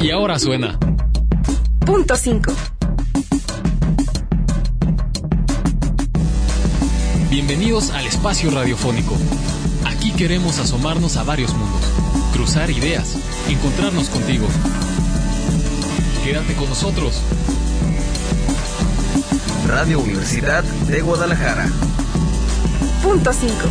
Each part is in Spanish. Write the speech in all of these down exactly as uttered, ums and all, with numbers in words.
Y ahora suena Punto cinco. Bienvenidos al espacio radiofónico. Aquí queremos asomarnos a varios mundos, cruzar ideas, encontrarnos contigo. Quédate con nosotros. Radio Universidad de Guadalajara. Punto cinco.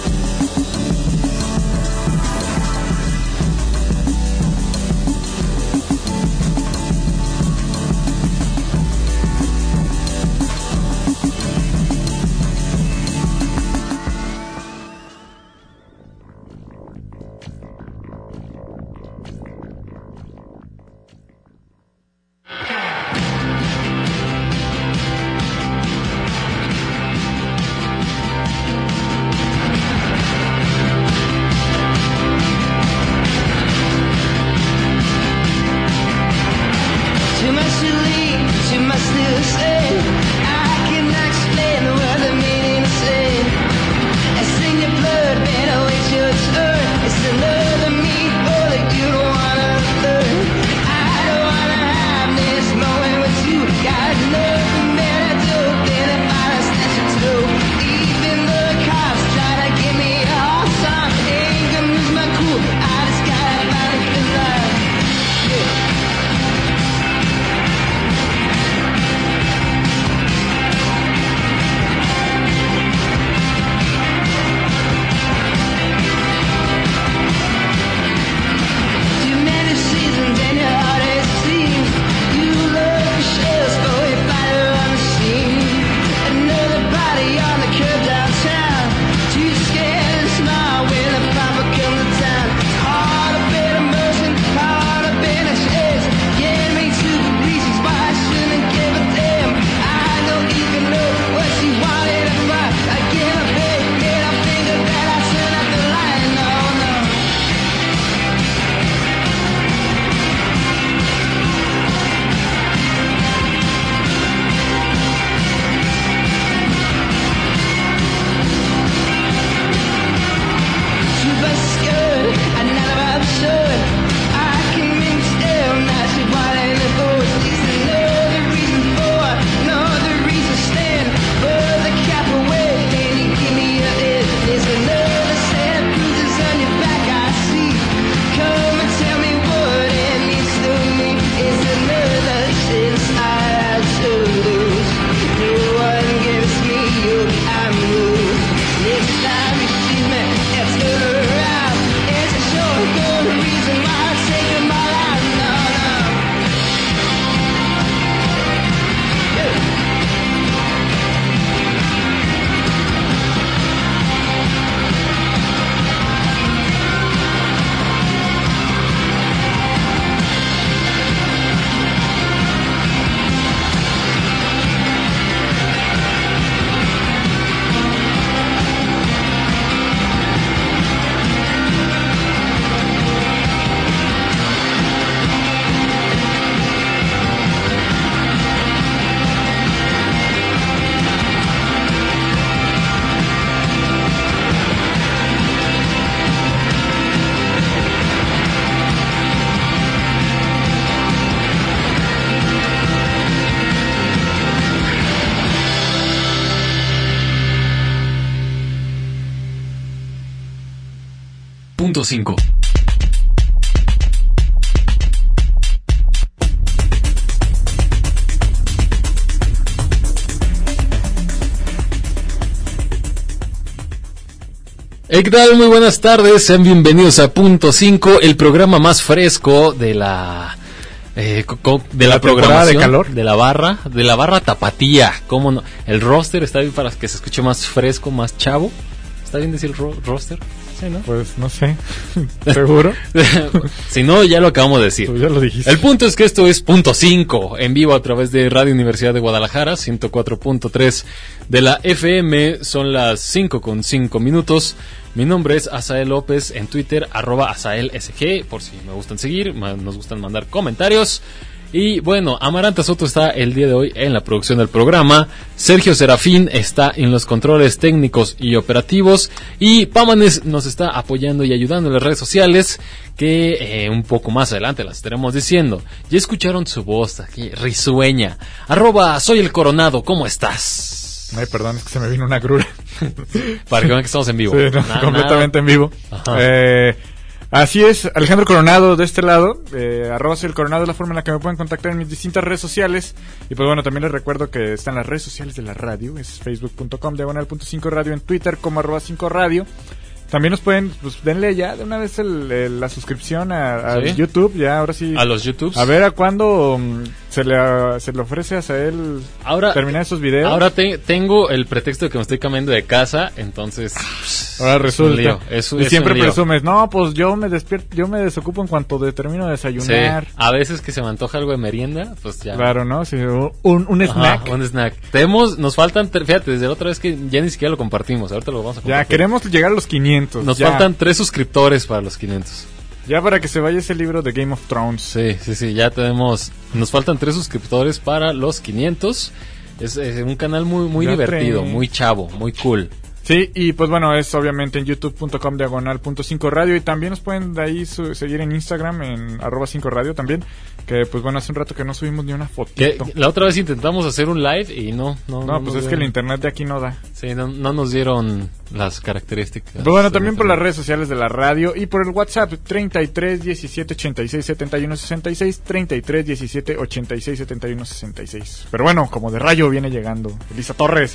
Punto cinco. Hey, ¿qué tal? Muy buenas tardes, sean bienvenidos a Punto cinco, el programa más fresco de la eh, co- co- de, de la, la programación de calor, de la barra, de la barra tapatía. ¿Cómo no? El roster está bien para que se escuche más fresco, más chavo. ¿Está bien decir ro- roster? Sí, ¿no? Pues no sé, ¿seguro? Si no, ya lo acabamos de decir. Tú ya lo dijiste. El punto es que esto es Punto cinco, en vivo a través de Radio Universidad de Guadalajara, ciento cuatro punto tres de la F M. Son las cinco con cinco minutos. Mi nombre es Asael López, en Twitter, arroba AsaelSG, por si me gustan seguir, nos gustan mandar comentarios. Y bueno, Amaranta Soto está el día de hoy en la producción del programa. Sergio Serafín está en los controles técnicos y operativos. Y Pámanes nos está apoyando y ayudando en las redes sociales, que eh, un poco más adelante las estaremos diciendo. Ya escucharon su voz aquí, risueña. Arroba Soy el Coronado, ¿cómo estás? Ay, perdón, es que se me vino una grura. Para que vean que estamos en vivo. Sí, no, Na- completamente nada. en vivo. Eh, así es, Alejandro Coronado de este lado, eh, arroba Soy el Coronado es la forma en la que me pueden contactar en mis distintas redes sociales. Y pues bueno, también les recuerdo que están las redes sociales de la radio, es facebook punto com diagonal punto cinco radio, en Twitter como arroba cinco radio. También nos pueden, pues denle ya de una vez el, el, la suscripción a, a ¿Sí? YouTube, ya ahora sí. A los YouTubes. A ver a cuándo um, se, le, uh, se le ofrece a Sael Ahora, terminar esos videos. Ahora te, tengo el pretexto de que me estoy cambiando de casa, entonces Ahora resulta. lío, es un- y es siempre un lío. presumes, no, pues yo me despierto, yo me desocupo en cuanto de termino de sí, desayunar. a veces que se me antoja algo de merienda, pues ya. Claro, ¿no? Sí, un, un Ajá, snack. un snack. Tenemos, nos faltan, tre- fíjate, desde la otra vez que ya ni siquiera lo compartimos, ahorita lo vamos a Ya, compartir. queremos llegar a los quinientos. Nos ya. faltan tres suscriptores para los quinientos. Ya para que se vaya ese libro de Game of Thrones. Sí, sí, sí, ya tenemos, nos faltan tres suscriptores para los quinientos. Es, es un canal muy, muy Ya divertido, tre- muy chavo, muy cool. Sí, y pues bueno, es obviamente en youtube punto com diagonal punto cinco radio. Y también nos pueden de ahí su- seguir en Instagram, en arroba cinco radio también. Que pues bueno, hace un rato que no subimos ni una Que fotito. la otra vez intentamos hacer un live y no, no, No, pues nos es que el dieron- internet de aquí no da. Sí, no, no nos dieron las características. Pero bueno, de también por las internet. redes sociales de la radio y por el WhatsApp treinta y tres diecisiete ochenta y seis setenta y uno sesenta y seis, treinta y tres diecisiete ochenta y seis setenta y uno sesenta y seis. Pero bueno, como de rayo viene llegando Elisa Torres.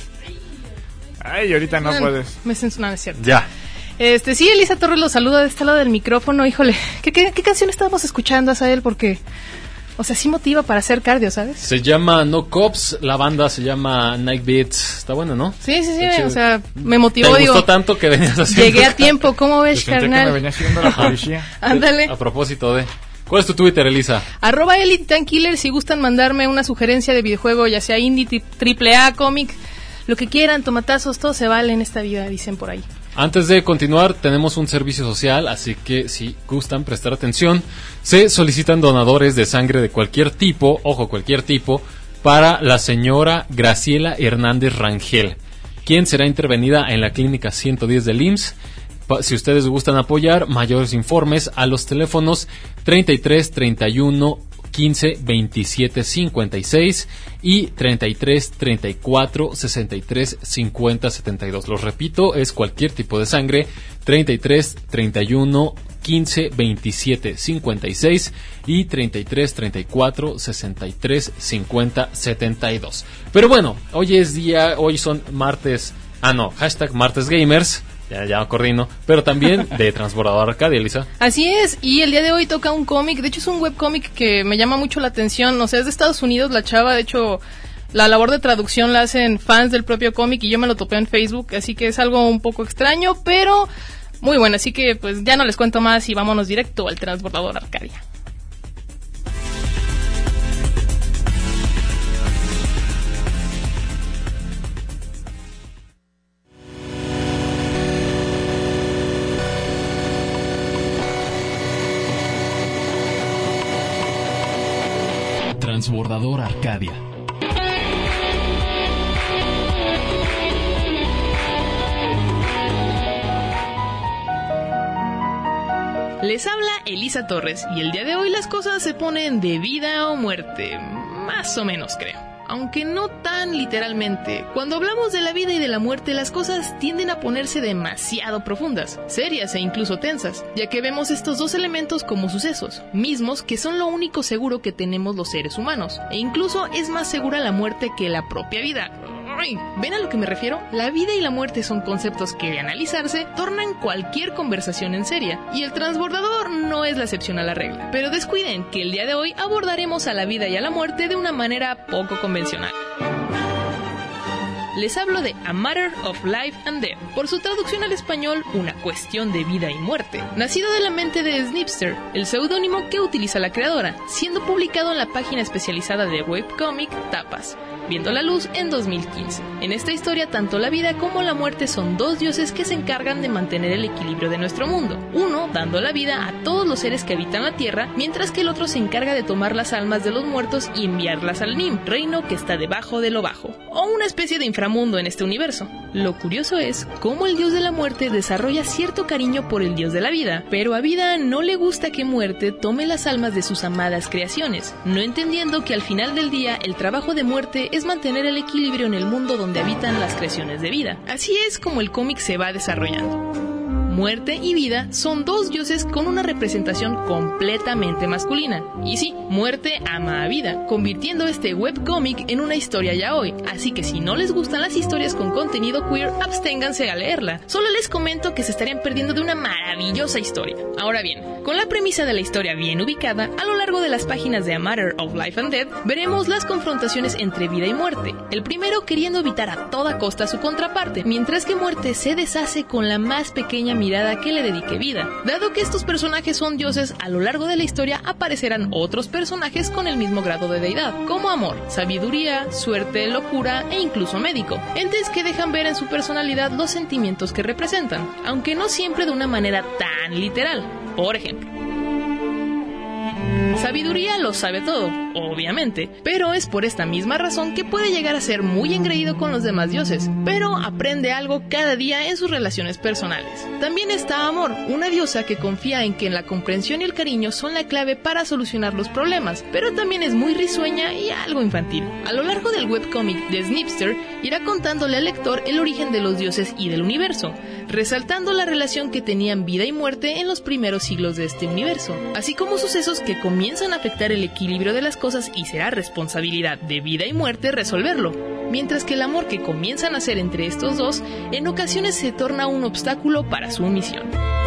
Ay, ahorita no Mm, puedes. Me siento, no, no es cierto. Ya. Este, sí, Elisa Torres lo saluda de este lado del micrófono. Híjole, ¿qué, qué, qué canción estábamos escuchando, Asael? Porque, o sea, sí motiva para hacer cardio, ¿sabes? Se llama No Cops, la banda se llama Night Beats. Está buena, ¿no? Sí, sí, sí, Está chido. o sea, me Te motivó, gustó digo, tanto que venías haciendo. llegué a tiempo, ¿cómo Yo ves, sentí que me carnal? venía siguiendo la policía. Ándale. A propósito de... ¿Cuál es tu Twitter, Elisa? Arroba Elite Time Killer, si gustan mandarme una sugerencia de videojuego, ya sea indie, tri- triple A, cómic, lo que quieran, tomatazos, todo se vale en esta vida, dicen por ahí. Antes de continuar, tenemos un servicio social, así que si gustan prestar atención, se solicitan donadores de sangre de cualquier tipo, ojo, cualquier tipo, para la señora Graciela Hernández Rangel, quien será intervenida en la clínica ciento diez del I M S S. Pa- Si ustedes gustan apoyar, mayores informes a los teléfonos treinta y tres, treinta y uno, quince, veintisiete, cincuenta y seis y treinta y tres, treinta y cuatro, sesenta y tres, cincuenta, setenta y dos. Los repito, es cualquier tipo de sangre, treinta y tres, treinta y uno, quince, veintisiete, cincuenta y seis y treinta y tres, treinta y cuatro, sesenta y tres, cincuenta, setenta y dos. Pero bueno, hoy es día, hoy son martes, ah no, hashtag martes gamers. Ya, ya me coordino, pero también de Transbordador Arcadia, Elisa. Así es, y el día de hoy toca un cómic, de hecho es un webcómic que me llama mucho la atención, o sea, es de Estados Unidos la chava, de hecho la labor de traducción la hacen fans del propio cómic y yo me lo topé en Facebook, así que es algo un poco extraño, pero muy bueno, así que pues ya no les cuento más y vámonos directo al Transbordador Arcadia. Transbordador Arcadia. Les habla Elisa Torres y el día de hoy las cosas se ponen de vida o muerte, más o menos creo. Aunque no tan literalmente. Cuando hablamos de la vida y de la muerte, las cosas tienden a ponerse demasiado profundas, serias e incluso tensas, ya que vemos estos dos elementos como sucesos, mismos que son lo único seguro que tenemos los seres humanos, e incluso es más segura la muerte que la propia vida. Ay, ¿ven a lo que me refiero? La vida y la muerte son conceptos que, de analizarse, tornan cualquier conversación en seria, y el transbordador no es la excepción a la regla. Pero descuiden que el día de hoy abordaremos a la vida y a la muerte de una manera poco convencional. Les hablo de A Matter of Life and Death, por su traducción al español, una cuestión de vida y muerte. Nacido de la mente de Snipster, el seudónimo que utiliza la creadora, siendo publicado en la página especializada de webcomic Tapas. viendo la luz en dos mil quince. En esta historia, tanto la vida como la muerte son dos dioses que se encargan de mantener el equilibrio de nuestro mundo. Uno dando la vida a todos los seres que habitan la Tierra, mientras que el otro se encarga de tomar las almas de los muertos y enviarlas al Nim, reino que está debajo de lo bajo, o una especie de inframundo en este universo. Lo curioso es cómo el dios de la muerte desarrolla cierto cariño por el dios de la vida, pero a vida no le gusta que muerte tome las almas de sus amadas creaciones, no entendiendo que al final del día el trabajo de muerte es mantener el equilibrio en el mundo donde habitan las creaciones de vida. Así es como el cómic se va desarrollando. Muerte y vida son dos dioses con una representación completamente masculina. Y sí, muerte ama a vida, convirtiendo este webcómic en una historia yaoi. Así que si no les gustan las historias con contenido queer, absténganse a leerla. Solo les comento que se estarían perdiendo de una maravillosa historia. Ahora bien, con la premisa de la historia bien ubicada, a lo largo de las páginas de A Matter of Life and Death, veremos las confrontaciones entre vida y muerte. El primero queriendo evitar a toda costa a su contraparte, mientras que muerte se deshace con la más pequeña mirada que le dedique vida. Dado que estos personajes son dioses, a lo largo de la historia aparecerán otros personajes con el mismo grado de deidad, como amor, sabiduría, suerte, locura e incluso médico, entes que dejan ver en su personalidad los sentimientos que representan, aunque no siempre de una manera tan literal. Por ejemplo, sabiduría lo sabe todo, obviamente, pero es por esta misma razón que puede llegar a ser muy engreído con los demás dioses, pero aprende algo cada día en sus relaciones personales. También está Amor, una diosa que confía en que la comprensión y el cariño son la clave para solucionar los problemas, pero también es muy risueña y algo infantil. A lo largo del webcómic de Snipster irá contándole al lector el origen de los dioses y del universo, resaltando la relación que tenían vida y muerte en los primeros siglos de este universo, así como sucesos que comienzan a afectar el equilibrio de las cosas y será responsabilidad de vida y muerte resolverlo, mientras que el amor que comienzan a hacer entre estos dos en ocasiones se torna un obstáculo para su misión.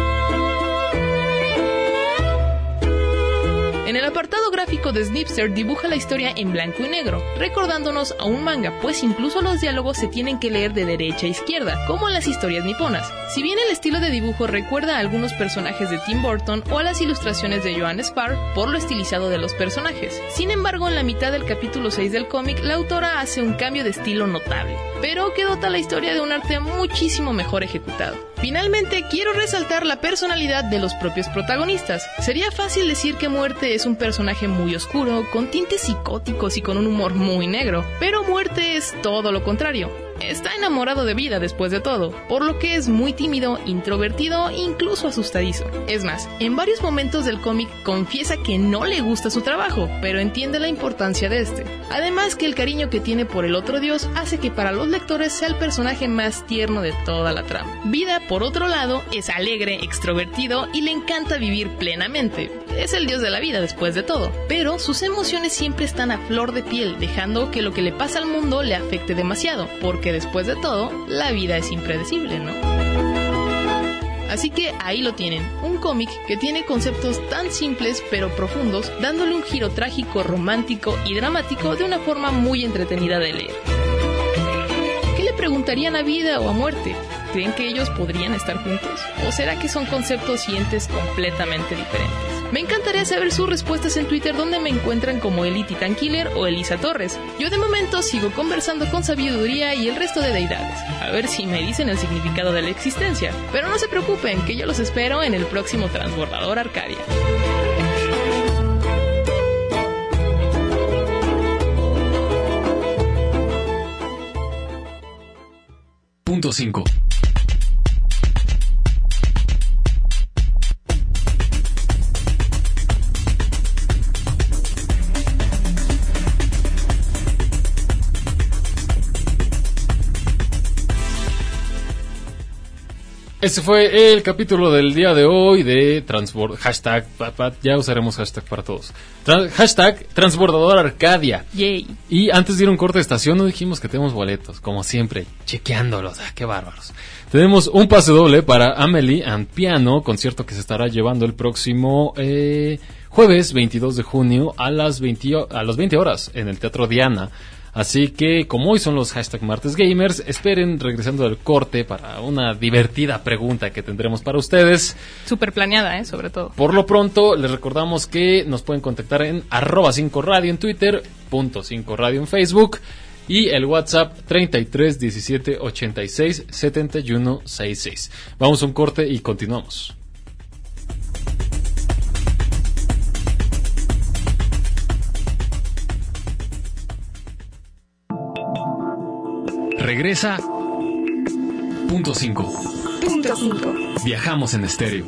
En el apartado gráfico de Snipster dibuja la historia en blanco y negro, recordándonos a un manga, pues incluso los diálogos se tienen que leer de derecha a izquierda, como en las historias niponas. Si bien el estilo de dibujo recuerda a algunos personajes de Tim Burton o a las ilustraciones de Joan Spar por lo estilizado de los personajes, sin embargo en la mitad del capítulo seis del cómic la autora hace un cambio de estilo notable, pero que dota la historia de un arte muchísimo mejor ejecutado. Finalmente, quiero resaltar la personalidad de los propios protagonistas. Sería fácil decir que Muerte es un personaje muy oscuro, con tintes psicóticos y con un humor muy negro, pero Muerte es todo lo contrario. Está enamorado de vida después de todo, por lo que es muy tímido, introvertido e incluso asustadizo. Es más, en varios momentos del cómic confiesa que no le gusta su trabajo, pero entiende la importancia de este. Además que el cariño que tiene por el otro dios hace que para los lectores sea el personaje más tierno de toda la trama. Vida, por otro lado, es alegre, extrovertido y le encanta vivir plenamente. Es el dios de la vida después de todo, pero sus emociones siempre están a flor de piel, dejando que lo que le pasa al mundo le afecte demasiado, porque después de todo, la vida es impredecible, ¿no? Así que ahí lo tienen, un cómic que tiene conceptos tan simples pero profundos, dándole un giro trágico, romántico y dramático de una forma muy entretenida de leer. ¿Qué le preguntarían a vida o a muerte? ¿Creen que ellos podrían estar juntos? ¿O será que son conceptos y entes completamente diferentes? Me encantaría saber sus respuestas en Twitter, donde me encuentran como Eli Titan Killer o Elisa Torres. Yo de momento sigo conversando con Sabiduría y el resto de deidades, a ver si me dicen el significado de la existencia. Pero no se preocupen, que yo los espero en el próximo Transbordador Arcadia. Punto cinco. Este fue el capítulo del día de hoy de Transbord... Hashtag, ya usaremos hashtag para todos. Tra- hashtag Transbordador Arcadia. Yay. Y antes de ir a un corte de estación no dijimos que tenemos boletos, como siempre, chequeándolos. Ah, qué bárbaros. Tenemos un pase doble para Amelie and Piano, concierto que se estará llevando el próximo eh, jueves veintidós de junio a las veinte, a las veinte horas en el Teatro Diana. Así que, como hoy son los hashtag Martes Gamers, esperen regresando del corte para una divertida pregunta que tendremos para ustedes. Súper planeada, ¿eh? Sobre todo. Por lo pronto, les recordamos que nos pueden contactar en arroba cinco radio en Twitter, punto cinco radio en Facebook, y el WhatsApp treinta y tres diecisiete ochenta y seis setenta y uno sesenta y seis. Vamos a un corte y continuamos. Regresa Punto cinco. Punto cinco. Viajamos en estéreo.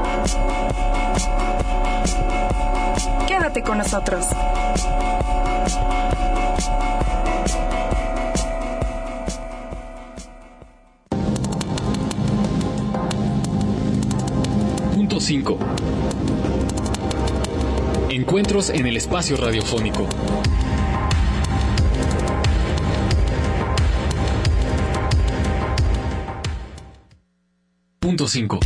Quédate con nosotros. Punto cinco. Encuentros en el espacio radiofónico. Punto cinco.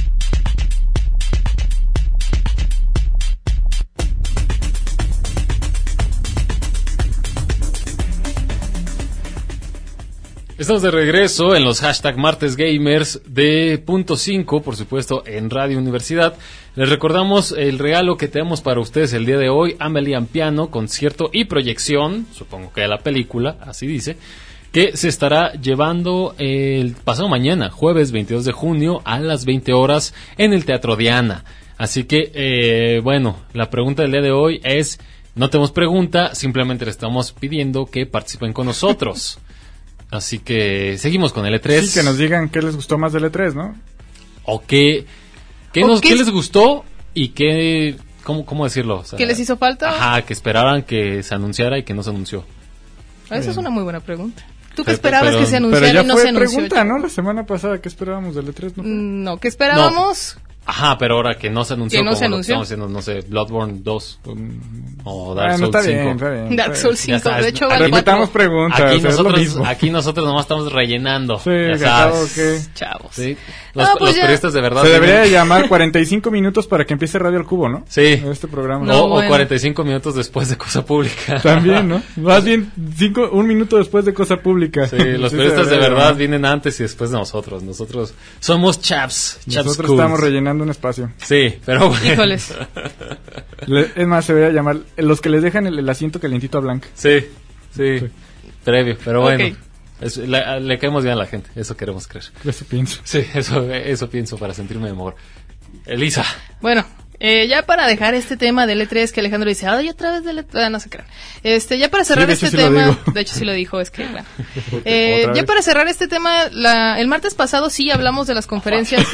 Estamos de regreso en los hashtag Martes Gamers de Punto cinco, por supuesto, en Radio Universidad. Les recordamos el regalo que tenemos para ustedes el día de hoy: Amelie en piano, concierto y proyección, supongo que de la película, así dice, que se estará llevando el pasado mañana, jueves veintidós de junio, a las veinte horas en el Teatro Diana. Así que, eh, bueno, la pregunta del día de hoy es, no tenemos pregunta, simplemente le estamos pidiendo que participen con nosotros. Así que seguimos con el E tres. Sí, que nos digan qué les gustó más del E tres, ¿no? O qué, qué, ¿O nos, qué qué es- les gustó y qué, cómo, cómo decirlo. O sea, ¿Qué les hizo falta? Ajá, que esperaban que se anunciara y que no se anunció. Esa es una muy buena pregunta. ¿Tú qué Pero- esperabas pero- que se Pero anunciara ya y no fue se anunció? pregunta, ¿no? La semana pasada, ¿qué esperábamos del E tres? ¿No? Mm, No, ¿qué esperábamos? Ajá, pero ahora que no se anunció, Que no como se lo que anunció. estamos haciendo, no sé, Bloodborne dos o Dark Bueno, Souls está cinco. bien, está bien. Dark está Souls Ya cinco, sabes, de hecho va el Repitamos cuatro. preguntas, Aquí es lo nosotros, mismo. aquí nosotros nomás estamos rellenando. Sí, ya que acabo sabes. que- Chavos. Sí. Los, No, pues los ya. periodistas de verdad. Se debería de tienen- llamar cuarenta y cinco minutos para que empiece Radio al Cubo, ¿no? Sí. Este programa. No, o, o bueno. cuarenta y cinco minutos después de Cosa Pública. También, ¿no? Más bien cinco, un minuto después de Cosa Pública. Sí, los Sí, periodistas se de debería verdad llamar. vienen antes y después de nosotros. Nosotros somos chaps. chaps Nosotros cools. estamos rellenando un espacio. Sí, pero bueno. Híjoles. Le- es más, se debería llamar los que les dejan el, el asiento calientito a Blanca. Sí, sí, Sí. previo, pero bueno. Ok. Es- la- le caemos bien a la gente, eso queremos creer. Eso pienso. Sí, eso, eso pienso para sentirme mejor. Elisa. Bueno, eh, ya para dejar este tema del E tres que Alejandro dice, ay, otra vez del E tres, ah, no se crean. Este, ya para cerrar de hecho este sí lo tema, digo. de hecho sí lo dijo, es que, bueno. Eh, Otra ya vez. para cerrar este tema, la, el martes pasado sí hablamos de las conferencias.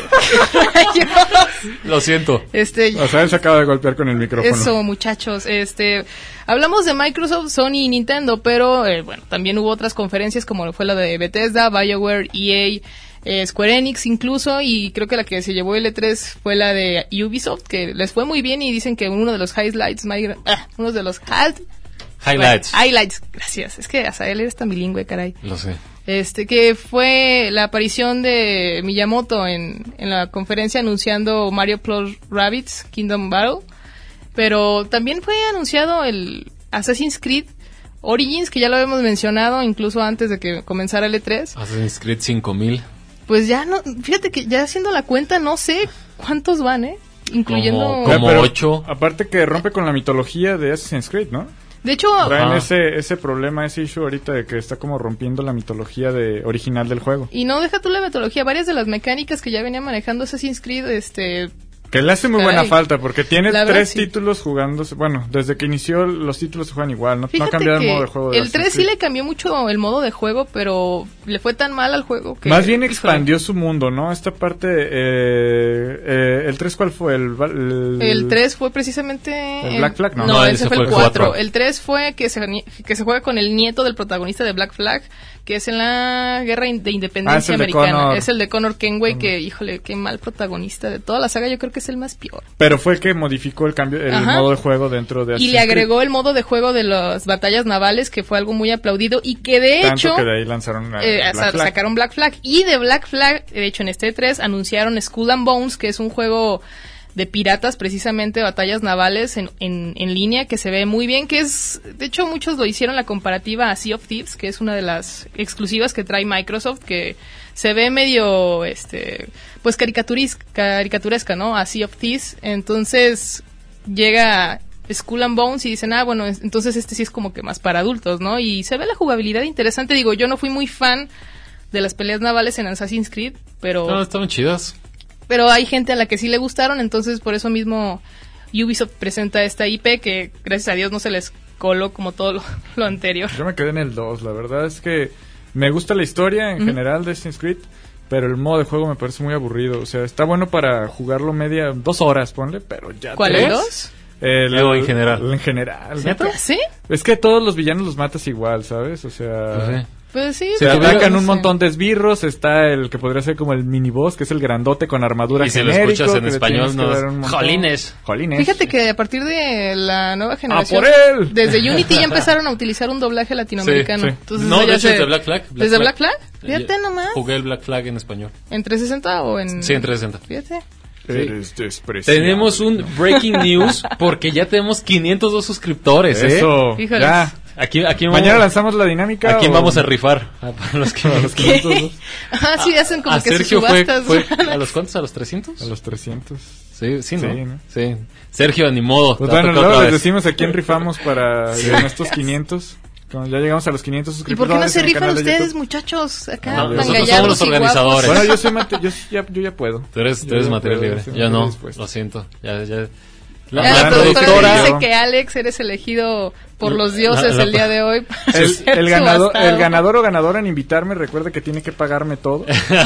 Lo siento. este, O sea, él se acaba de golpear con el micrófono. Eso, muchachos, este, hablamos de Microsoft, Sony y Nintendo, pero eh, bueno, también hubo otras conferencias como fue la de Bethesda, BioWare, E A, eh, Square Enix incluso, y creo que la que se llevó el E tres fue la de Ubisoft, que les fue muy bien y dicen que uno de los highlights, más gra- ah, uno de los hi- Highlights. bueno, highlights, gracias, es que hasta él eres tan bilingüe, caray. Lo sé. Este, que fue la aparición de Miyamoto en, en la conferencia anunciando Mario Plus Rabbids Kingdom Battle. Pero también fue anunciado el Assassin's Creed Origins, que ya lo habíamos mencionado incluso antes de que comenzara el E tres. Assassin's Creed cinco mil. Pues ya no, fíjate que ya haciendo la cuenta no sé cuántos van, ¿eh? Incluyendo... Como- Ya, como pero ocho. Aparte que rompe con la mitología de Assassin's Creed, ¿no? De hecho, Traen Ajá. ese, ese problema, ese issue ahorita de que está como rompiendo la mitología de, original del juego. y no deja tú la metodología, varias de las mecánicas que ya venía manejando Assassin's Creed, este... Que le hace muy Caray. buena falta porque tiene La verdad, tres sí. títulos jugándose. Bueno, desde que inició los títulos se juegan igual, no, no ha Fíjate cambiado que el modo de juego. de el Assassin's tres sí Creed. le cambió mucho el modo de juego, pero le fue tan mal al juego que... Más bien híjole. expandió su mundo, ¿no? Esta parte. Eh, eh, ¿El tres cuál fue? El, el, El tres fue precisamente... ¿El en- Black Flag? No. No, ese fue el cuatro. cuatro. El tres fue que se, que se juega con el nieto del protagonista de Black Flag, que es en la guerra in- de Ah, es independencia el de americana. Connor. Es el de Connor Kenway, que, híjole, qué mal protagonista. De toda la saga, yo creo que es el más peor. Pero fue el que modificó el cambio, el Ajá. modo de juego dentro de Y Assassin's le Creed. agregó el modo de juego de las batallas navales, que fue algo muy aplaudido, y que de Tanto hecho... que de ahí lanzaron la- Eh, Black sa- Flag. sacaron Black Flag, y de Black Flag, de hecho en este E tres anunciaron Skull and Bones, que es un juego de piratas, precisamente batallas navales en, en, en línea, que se ve muy bien, que es, de hecho muchos lo hicieron la comparativa a Sea of Thieves, que es una de las exclusivas que trae Microsoft, que se ve medio, este, pues caricaturis- caricaturesca, ¿no? A Sea of Thieves, entonces llega Skull and Bones y dicen, ah, bueno, es- entonces este sí es como que más para adultos, ¿no? Y se ve la jugabilidad interesante. Digo, yo no fui muy fan de las peleas navales en Assassin's Creed, pero... No, estaban chidas. Pero hay gente a la que sí le gustaron, entonces por eso mismo Ubisoft presenta esta I P que gracias a Dios no se les coló como todo lo, lo anterior. Yo me quedé en el dos, la verdad es que me gusta la historia en Ujú. general de Assassin's Creed, pero el modo de juego me parece muy aburrido. O sea, está bueno para jugarlo media, dos horas, ponle, pero ya... ¿Cuál tres. es? ¿Dos? El, O en general. En general. ¿Neta? ¿Sí? Es que todos los villanos los matas igual, ¿sabes? O sea... Pues sí. Pues sí. Se Si pero atacan no un sé. montón de esbirros, está el que podría ser como el miniboss, que es el grandote con armadura Y si lo genérico, escuchas en que le español, tienes que no dar es, un montón. "Jolines". Jolines. Fíjate que a partir de la nueva generación, por él! desde Unity ya empezaron a utilizar un doblaje latinoamericano. Sí, sí. Entonces, No, eso de ya hecho se- es de Black Flag. ¿Desde Black Flag? Fíjate Yo nomás. Jugué el Black Flag en español. ¿En trescientos sesenta o en...? Sí, en trescientos sesenta. Fíjate. Eres despreciable. Tenemos un breaking news porque ya tenemos quinientos dos suscriptores, ¿eh? Eso, Híjoles. ya. Aquí, aquí Mañana vamos, lanzamos la dinámica. ¿a quién o- vamos a rifar? A, para los que, a los quinientos dos. Ah, sí, hacen como a que sus Sergio fue, subastas. fue- ¿a los cuántos? ¿A los trescientos? A los trescientos. Sí, sí, ¿no? Sí, ¿no? Sí. Sergio, ni modo. Pues te va a bueno, tocar luego otra les vez. decimos a quién rifamos para en estos quinientos. Cuando ya llegamos a los quinientos ¿Y suscriptores. por qué no se en el rifan canal de ustedes, YouTube. muchachos? Acá, No, tan nosotros somos gallardos los y guapos. organizadores. Bueno, yo, soy mate- yo, sí ya, yo ya puedo. Tú eres, tú Yo eres ya material puedo, libre. sí, Yo estoy no, dispuesto. lo siento. Ya, ya. Ya, La, la, la productora productora... dice que Alex eres elegido por los dioses La- la- el día de hoy. para El, ser el ganador, subastado. el ganador o ganadora en invitarme, recuerda que tiene que pagarme todo.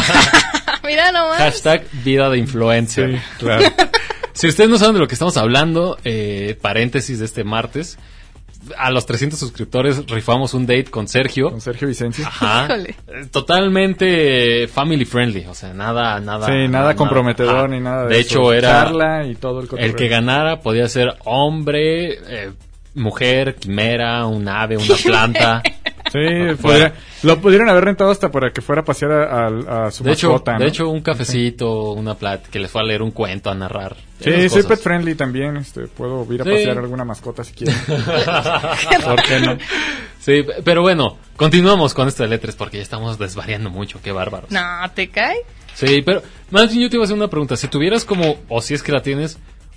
Mira nomás. Hashtag vida de influencer. claro. Si ustedes no saben de lo que estamos hablando, eh, paréntesis de este martes, a los trescientos suscriptores rifamos un date con Sergio. Con Sergio Vicencio. Ajá. Híjole. Eh, Totalmente family friendly, o sea, nada, nada. Sí, nada comprometedor ajá. ni nada de, De eso. hecho, era Charla y todo el el cotorreo. que ganara podía ser hombre, eh, mujer, quimera, un ave, una planta. Sí, Fuera. podría- lo pudieron haber rentado hasta para que fuera a pasear a, a- a su De hecho, mascota, de ¿no? hecho, un cafecito, una plata, que les fue a leer un cuento, a narrar. Sí, esas soy cosas. pet friendly también, este, puedo ir a Sí. pasear alguna mascota si quieren. ¿Por qué no? Sí, pero bueno, continuamos con esto de letras porque ya estamos desvariando mucho, qué bárbaros. No, ¿te cae? Sí, pero más bien yo te iba a hacer una pregunta. Si tuvieras como, o si es que la tienes,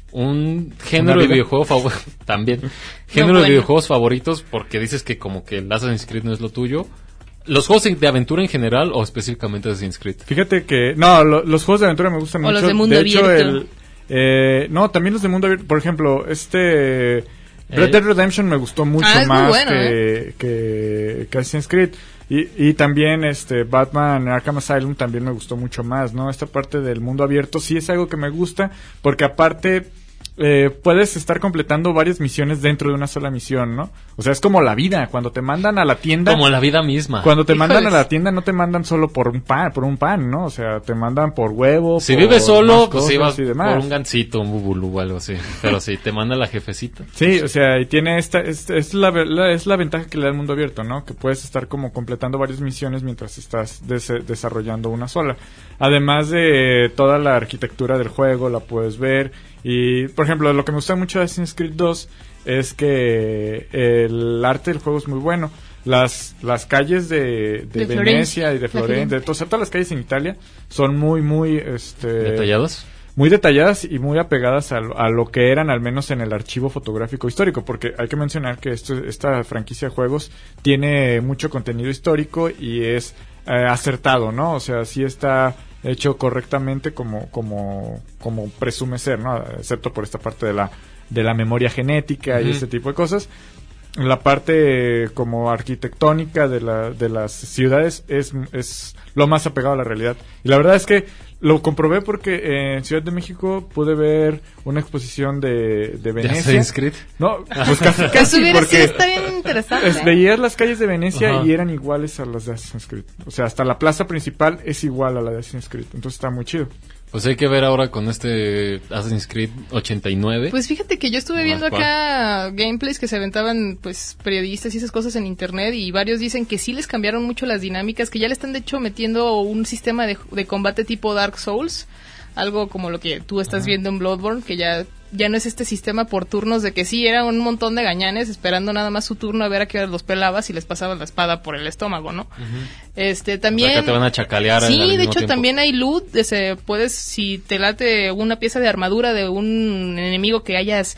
un género ¿Una de vida? videojuego favorito, también, género bueno. de videojuegos favoritos, porque dices que como que el Assassin's Creed no es lo tuyo. ¿Los juegos de aventura en general o específicamente Assassin's Creed? Fíjate que, no, lo- los juegos de aventura me gustan O mucho. los de mundo hecho, abierto. el, eh, no, también los de mundo abierto. Por ejemplo, este Red Eh. Dead Redemption me gustó mucho Ah, es muy más bueno, que, que, que Assassin's Creed. Y, y también este Batman Arkham Asylum también me gustó mucho más, ¿no? Esta parte del mundo abierto sí es algo que me gusta, porque aparte eh, puedes estar completando varias misiones dentro de una sola misión, ¿no? O sea, es como la vida, cuando te mandan a la tienda... Como la vida misma. Cuando te mandan a Híjoles. la tienda no te mandan solo por un pan, por un pan, ¿no? O sea, te mandan por huevo. Si por vives solo, más pues cosas ibas y demás. por un gancito, un bubulú o algo así. Pero si te manda la jefecita. Sí, o sea, y tiene esta, es, es, la, la- es la ventaja que le da el mundo abierto, ¿no? Que puedes estar como completando varias misiones mientras estás des- desarrollando una sola. Además de toda la arquitectura del juego, la puedes ver. Y, por ejemplo, lo que me gusta mucho de Assassin's Creed dos es que el arte del juego es muy bueno. Las, las calles de, de, De Venecia Florencia. y de Florencia, de to- o sea, todas las calles en Italia son muy, muy, este... ¿Detallados? muy detalladas y muy apegadas a, lo- a lo que eran, al menos en el archivo fotográfico histórico, porque hay que mencionar que esto, esta franquicia de juegos tiene mucho contenido histórico y es eh, acertado, ¿no? O sea, sí está hecho correctamente como, como, como presume ser, ¿no? Excepto por esta parte de la, de la memoria genética y Ujú. este tipo de cosas. La parte como arquitectónica de, la, de las ciudades es, es lo más apegado a la realidad. Y la verdad es que lo comprobé porque en Ciudad de México pude ver una exposición de, de ¿De Venecia. Assassin's Creed? No, pues casi, Que casi hubiera sido, porque está bien interesante. es- veías las calles de Venecia Ajá. y eran iguales a las de Assassin's Creed. O sea, hasta la plaza principal es igual a la de Assassin's Creed. Entonces está muy chido. Pues hay que ver ahora con este Assassin's Creed ochenta y nueve. Pues fíjate que yo estuve Ah, viendo ¿cuál? acá gameplays que se aventaban pues periodistas y esas cosas en internet y varios dicen que sí les cambiaron mucho las dinámicas, que ya le están de hecho metiendo un sistema de, de combate tipo Dark Souls, algo como lo que tú estás viendo en Bloodborne, que ya ya no es este sistema por turnos de que sí, era un montón de gañanes esperando nada más su turno a ver a qué hora los pelabas y les pasabas la espada por el estómago, ¿no? Este, también... Acá te van a chacalear al Sí, mismo de hecho tiempo. también hay loot, ese, puedes, si te late una pieza de armadura de un enemigo que hayas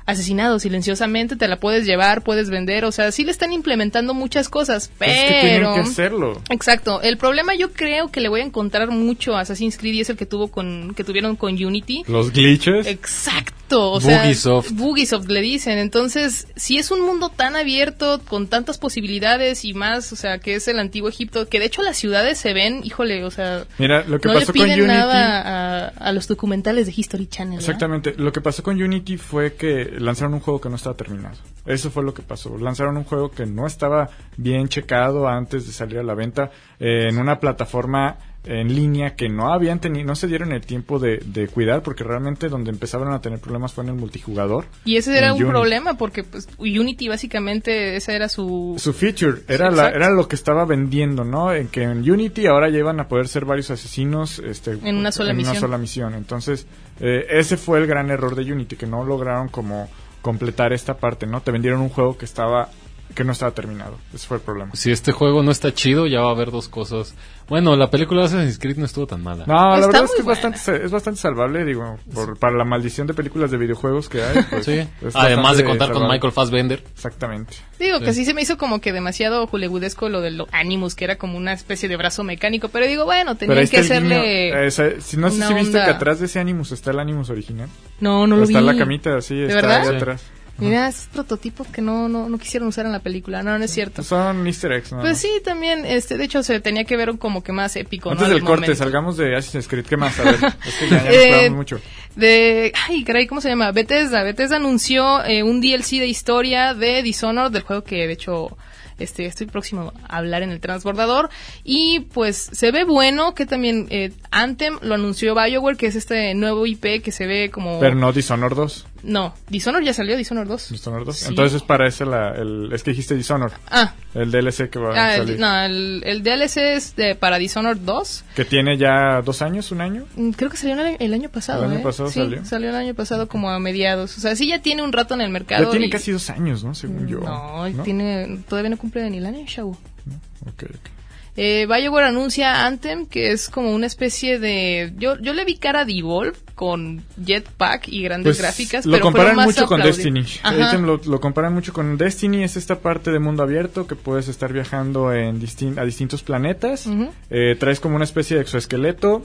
asesinado silenciosamente, te la puedes llevar, puedes vender, o sea, sí le están implementando muchas cosas, pero... Es que tienen que hacerlo. Exacto, el problema yo creo que le voy a encontrar mucho a Assassin's Creed y es el que tuvo con que tuvieron con Unity. Los glitches. Exacto, o sea, Bugisoft. Bugisoft le dicen, entonces, si es un mundo tan abierto, con tantas posibilidades y más, o sea, que es el antiguo Egipto, que de hecho las ciudades se ven, híjole, o sea, Mira, lo que no pasó le piden con Unity, nada a, a los documentales de History Channel. exactamente, lo que pasó con Unity fue que lanzaron un juego que no estaba terminado. Eso fue lo que pasó. Lanzaron un juego que no estaba bien checado antes de salir a la venta eh, en una plataforma en línea que no habían tenido, no se dieron el tiempo de, de cuidar, porque realmente donde empezaron a tener problemas fue en el multijugador. Y ese era un Unity. problema porque pues Unity básicamente esa era su su feature, era la, era lo que estaba vendiendo, ¿no? En que en Unity ahora ya iban a poder ser varios asesinos este, en una sola en misión. una sola misión. Entonces, eh, ese fue el gran error de Unity, que no lograron como completar esta parte, ¿no? Te vendieron un juego que estaba que no estaba terminado. Ese fue el problema. Si este juego no está chido, ya va a haber dos cosas. Bueno, la película de Assassin's Creed no estuvo tan mala. No, la Está verdad es muy que es buena. bastante, es bastante salvable, digo, por, para la maldición de películas de videojuegos que hay. Pues, Sí. es Además de bastante contar con salvable. Michael Fassbender. Exactamente. Digo Sí. que sí se me hizo como que demasiado hollywoodesco lo de lo Animus, que era como una especie de brazo mecánico, pero digo, bueno, Pero tenían ahí que está el hacerle... guiño, eh, sa- si no sé una si viste onda. que atrás de ese Animus está el Animus original. No, no lo está vi. la camita así, está verdad? ahí Sí. atrás. Mira, esos prototipos que no, no, no quisieron usar en la película. No, no es cierto. Son easter eggs, ¿no? Pues sí, también, este, de hecho, se tenía que ver como que más épico, Antes ¿no? del Al corte, momento. salgamos de Assassin's Creed. ¿Qué más? A ver, es que ya, ya nos Eh, clavamos mucho. De, ay, caray, ¿cómo se llama? Bethesda. Bethesda anunció eh, un D L C de historia de Dishonored, del juego que de hecho este estoy próximo a hablar en el transbordador. Y pues se ve bueno, que también eh, Anthem lo anunció BioWare, que es este nuevo I P que se ve como... Pero no Dishonored dos. No, Dishonored ya salió, Dishonored dos. Dishonored dos. Sí. Entonces es para ese la, el, es que dijiste Dishonored. Ah, El D L C que va a ah, salir. el, no, el, el D L C es de, para Dishonored dos. Que tiene ya dos años, un año. Mm, Creo que salió el, el año pasado. ¿El año ¿eh? pasado sí, salió? el año pasado como a mediados. O sea, sí ya tiene un rato en el mercado. Ya tiene y- casi dos años, ¿no? Según yo. No, tiene todavía no cumple ni el año, chavo. Ok, ok. Eh, BioWare anuncia Anthem, que es como una especie de... Yo, yo le vi cara de Evolve con jetpack y grandes Pues, gráficas, lo pero comparan fueron más mucho con aplaudir. Destiny. Ajá. Anthem lo, lo comparan mucho con Destiny. Es esta parte de mundo abierto que puedes estar viajando en distin- a distintos planetas. Ujú. Eh, traes como una especie de exoesqueleto.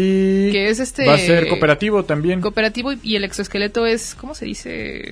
Y Que es este- va a ser cooperativo también. Cooperativo y, y el exoesqueleto es... ¿Cómo se dice?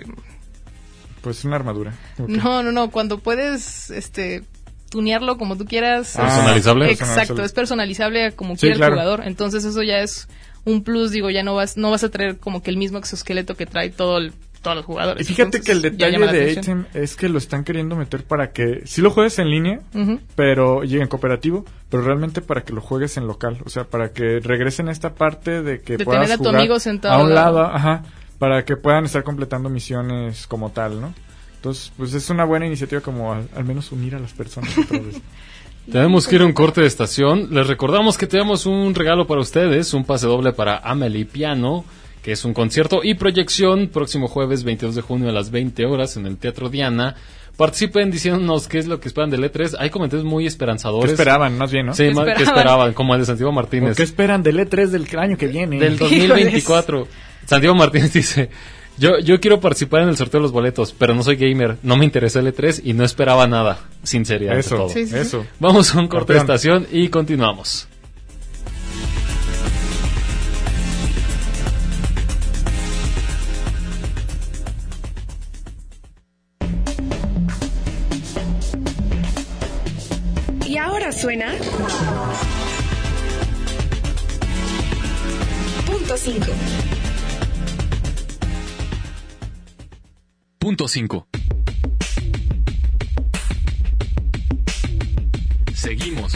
Pues una armadura. Ok. No, no, no. Cuando puedes... este tunearlo como tú quieras. Ah, ¿Personalizable? Exacto, personalizable. es personalizable como Sí, quiera claro. el jugador. Entonces eso ya es un plus, digo, ya no vas no vas a traer como que el mismo exoesqueleto que trae todo el, todos los Y jugadores. fíjate que el Entonces, ya detalle llama la de atención. Anthem es que lo están queriendo meter para que si lo juegues en línea, Ujú. pero y en cooperativo, pero realmente para que lo juegues en local, o sea, para que regresen a esta parte de que De puedas tener a tu jugar amigo sentado a un al lado. lado, ajá, para que puedan estar completando misiones como tal, ¿no? Entonces, pues es una buena iniciativa como al, al menos unir a las personas otra vez. Tenemos que ir a un corte de estación. Les recordamos que tenemos un regalo para ustedes, un pase doble para Amelie Piano, que es un concierto y proyección próximo jueves veintidós de junio a las veinte horas en el Teatro Diana. Participen diciéndonos qué es lo que esperan del E tres. Hay comentarios muy ¿Qué esperanzadores. esperaban, más bien, no? Sí, ¿Qué ma- ¿qué esperaban? esperaban? Como el de Santiago ¿O Martínez. ¿Qué esperan del E tres del año que viene? Del dos mil veinticuatro. Santiago Martínez dice, yo, yo quiero participar en el sorteo de los boletos, pero no soy gamer, no me interesó el E tres y no esperaba nada. Sinceridad ante Eso, todo. Sí, sí, sí. eso. Vamos a un corte de Campeón. estación y continuamos. Y ahora suena... Punto cinco. Punto cinco. Seguimos.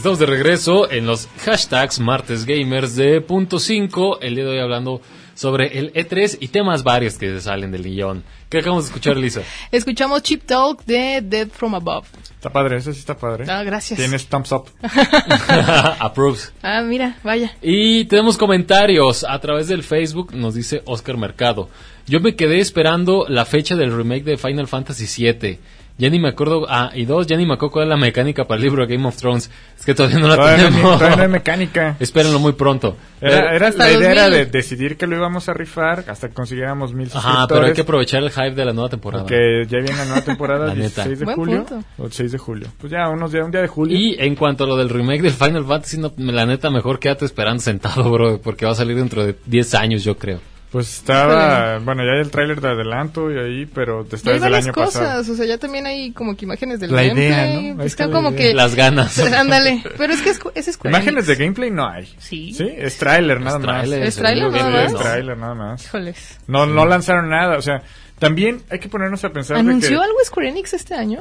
Estamos de regreso en los hashtags Martes Gamers de punto cinco. El día de hoy hablando sobre el E tres y temas varios que salen del guión. ¿Qué acabamos de escuchar, Elisa? Escuchamos Chip Talk de Dead From Above. Está padre, eso sí está padre. Ah, gracias. Tienes thumbs up. Approves. Ah, mira, vaya. Y tenemos comentarios a través del Facebook, nos dice Oscar Mercado. Yo me quedé esperando la fecha del remake de Final Fantasy siete. Ya ni me acuerdo, ah, y dos, ya ni me acuerdo cuál es la mecánica para el libro de Game of Thrones. Es que todavía no la Todavía no, tenemos. todavía no hay mecánica. Espérenlo muy pronto. Era, era, Hasta la idea era dos mil. de decidir que lo íbamos a rifar hasta que consiguiéramos mil suscriptores. Ajá, pero hay que aprovechar el hype de la nueva temporada. Que ya viene la nueva temporada La el neta. dieciséis de Buen julio. punto. O el seis de julio. Pues ya, unos días, un día de julio. Y en cuanto a lo del remake del Final Fantasy, no, la neta, mejor quédate esperando sentado, bro, porque va a salir dentro de diez años, yo creo. Pues estaba, bueno, ya hay el tráiler de adelanto y ahí, pero está Ya hay desde el varias año cosas, pasado. o sea, ya también hay como que imágenes del La gameplay. idea, ¿no? Ahí Está está la como idea. que... Las ganas. Ándale, pero es que es, es Square Imágenes Enix. de gameplay no hay. Sí. Sí, es tráiler nada más. tráiler, ¿Es se tráiler ve nada bien, más? Es ¿no? tráiler nada más. Híjoles. No, no lanzaron nada, o sea, también hay que ponernos a pensar ¿Anunció de que... algo Square Enix este año?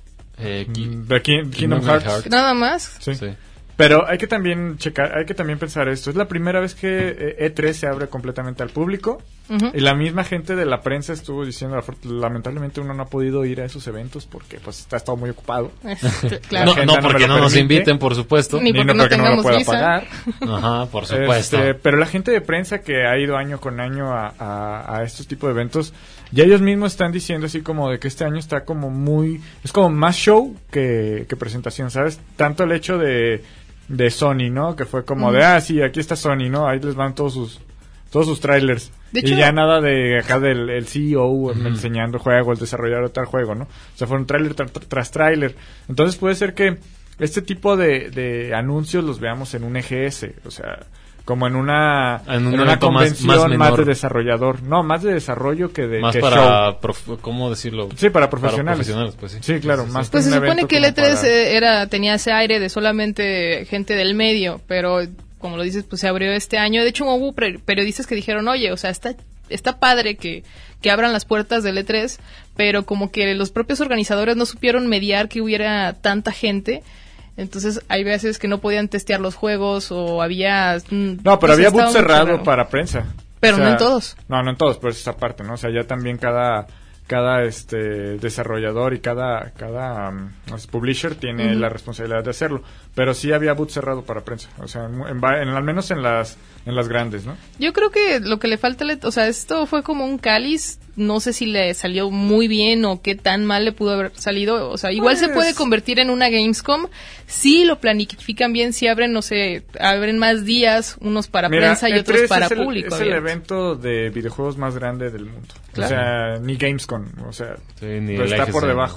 Eh, qui- Mm, de Ki- Kingdom Kingdom Hearts. Hearts. Nada más. Sí. sí. Pero hay que también checar, hay que también pensar esto. Es la primera vez que eh, E tres se abre completamente al público. Ujú. Y la misma gente de la prensa estuvo diciendo, lamentablemente uno no ha podido ir a esos eventos porque pues está estado muy ocupado. Es- claro. No, agenda no, no me porque lo no nos permite. inviten, por supuesto. Ni porque no porque no lo tengamos pueda visa. pagar. Ajá, por supuesto. Este, pero la gente de prensa que ha ido año con año a, a, a estos tipos de eventos, ya ellos mismos están diciendo así como de que este año está como muy... Es como más show que, que presentación, ¿sabes? Tanto el hecho de, de Sony, ¿no? Que fue como de, ah, sí, aquí está Sony, ¿no? Ahí les van todos sus todos sus trailers. De Y hecho- ya nada de acá del el C E O enseñando juego, el desarrollador de tal juego, ¿no? O sea, fueron trailer tra- tra- tras trailer. Entonces puede ser que este tipo de, de anuncios los veamos en un E G S, o sea, como en una En un en una evento más- convención más más, menor. de desarrollador, no, más de desarrollo que de Más que para, show. prof- ¿cómo decirlo? Sí, para profesionales. profesionales, pues sí. Sí, claro, Sí, sí, más sí. Pues que se un supone evento que el como E tres para- eh, era tenía ese aire de solamente gente del medio, pero como lo dices, pues se abrió este año. De hecho, hubo pre- periodistas que dijeron, oye, o sea, está está padre que, que abran las puertas del E tres, pero como que los propios organizadores no supieron mediar que hubiera tanta gente. Entonces hay veces que no podían testear los juegos o había... mm, No, pero no sé, había estaba boot muy cerrado raro. para prensa. Pero O sea, no en todos. No, no en todos, pero es esa parte, ¿no? O sea, ya también cada cada este desarrollador y cada cada um, publisher tiene Ujú. la responsabilidad de hacerlo, pero sí había boot cerrado para prensa, o sea, en, en va- en- al menos en las en las grandes, ¿no? Yo creo que lo que le falta, le- o sea, esto fue como un cáliz, no sé si le salió muy bien o qué tan mal le pudo haber salido, o sea, igual se Pues- puede convertir en una Gamescom si lo planifican bien, si abren, no sé, abren más días, unos para Mira, prensa y E otros tres para es el, público. Es el abierto. evento de videojuegos más grande del mundo. Claro. O sea, ni Gamescom, o sea, Sí, ni pero el está I G C, por ¿no? debajo.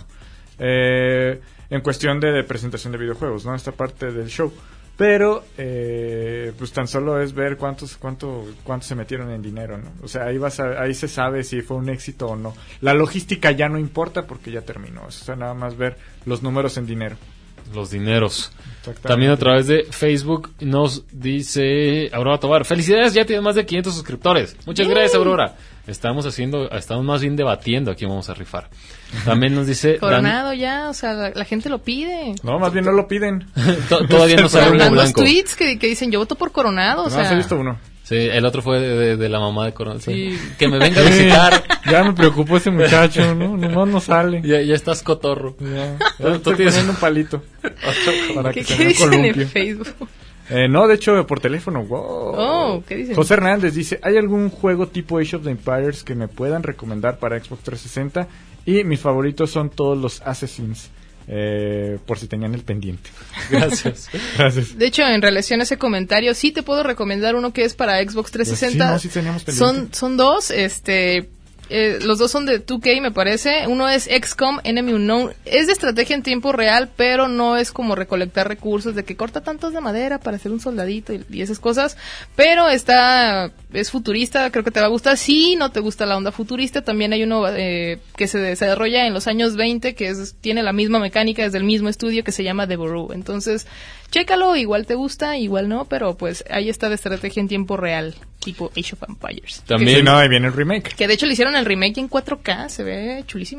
Eh, en cuestión de, de presentación de videojuegos, ¿no? Esta parte del show. Pero, eh, pues tan solo es ver cuántos, cuánto, cuánto se metieron en dinero, ¿no? O sea, ahí vas a- ahí se sabe si fue un éxito o no. La logística ya no importa porque ya terminó. O sea, nada más ver los números en dinero. Los dineros. Exactamente. También a través de Facebook nos dice Aurora Tobar, felicidades, ya tienes más de quinientos suscriptores. Muchas gracias, Aurora. Estamos haciendo, estamos más bien debatiendo a quién vamos a rifar. También nos dice Dan- Coronado ya, o sea, la, la gente lo pide. No, más bien no lo piden. To- todavía no sale uno Mandan los blanco. tweets que, que dicen, yo voto por Coronado, o No, sea... se he visto uno. Sí, el otro fue de, de- de la mamá de Coronado. Sí, que me venga a visitar. Ya me preocupó ese muchacho, ¿no? Nomás no sale. Ya, ya estás cotorro. Ya, Tú ya estoy tienes- poniendo un palito. Para ¿Qué, que se qué vea un dicen en columpio. el Facebook? Eh, no, de hecho, por teléfono. Wow. Oh, ¿qué dicen? José Hernández dice, ¿hay algún juego tipo Age of the Empires que me puedan recomendar para Xbox trescientos sesenta? Y mis favoritos son todos los Assassins, eh, por si tenían el pendiente. Gracias. Gracias. De hecho, en relación a ese comentario, sí te puedo recomendar uno que es para Xbox trescientos sesenta. Pues sí, no, sí teníamos pendiente. son, son dos, este... eh, los dos son de dos K, me parece. Uno es X COM Enemy Unknown. Es de estrategia en tiempo real, pero no es como recolectar recursos de que corta tantos de madera para hacer un soldadito y, y esas cosas. Pero está, es futurista, creo que te va a gustar. Si no te gusta la onda futurista, también hay uno eh, que se desarrolla en los años veinte, que es, tiene la misma mecánica, es del mismo estudio, que se llama The Burrow. Entonces, chécalo, igual te gusta, igual no, pero pues ahí está de estrategia en tiempo real, tipo Age of Empires. También- Sí, no, ahí viene el remake. Que de hecho le hicieron el remake en cuatro K, se ve chulísimo.